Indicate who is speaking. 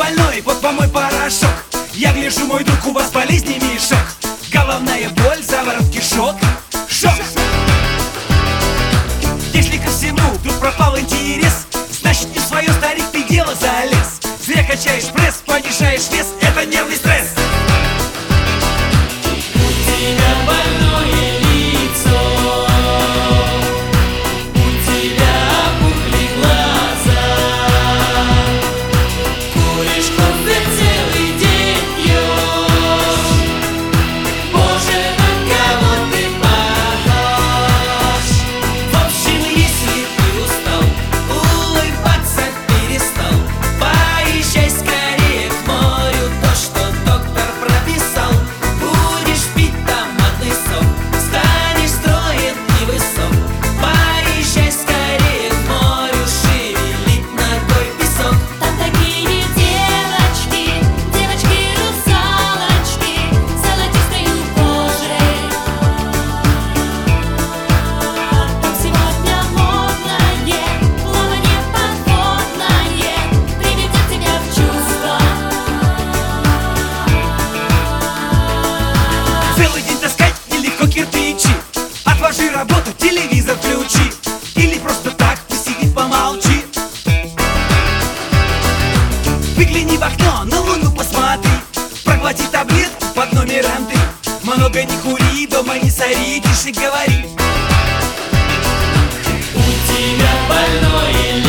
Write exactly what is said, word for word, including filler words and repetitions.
Speaker 1: больной, вот помой порошок. Я гляжу, мой друг, у вас болезни мешок. Головная боль, заворот кишок. Шок! Если ко всему вдруг пропал интерес, значит не в свое, старик, ты дело залез. Зря качаешь пресс, понижаешь вес, это нервный стресс.
Speaker 2: У тебя больное лицо, у тебя опухли глаза, куришь кофе целый день пьешь. Боже, на кого ты похож? В общем, если ты устал, улыбаться перестал, поезжай скорее к морю, то, что доктор прописал. Будешь пить томатный сок, станешь строен и высок. Поезжай скорее к морю, шевелить ногой песок.
Speaker 3: Там такие девочки, девочки-русалочки, с золотистой кожей. Там сегодня модное плавание подводное приведет тебя в чувство.
Speaker 1: Целый день таскать нелегко кирпичи. Отложи работу, телевизор включи. Или просто так посиди, помолчи. Выгляни в окно, на луну посмотри. Проглоти таблетку под номером три. Много не кури, дома не сори, тише говори.
Speaker 2: У тебя больное